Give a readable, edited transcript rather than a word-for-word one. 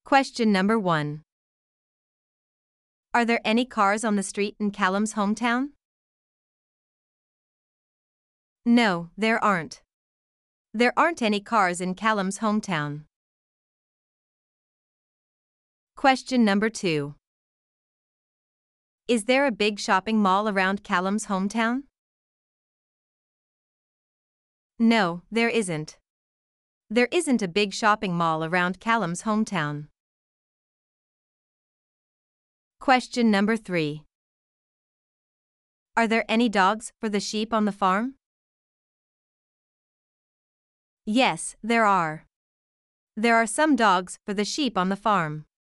Question number 1. Are there any cars on the street in Callum's hometown? No, there aren't. There aren't any cars in Callum's hometown. Question number 2. Is there a big shopping mall around Callum's hometown? No, there isn't. There isn't a big shopping mall around Callum's hometown. Question number 3. Are there any dogs for the sheep on the farm? Yes, there are. There are some dogs for the sheep on the farm.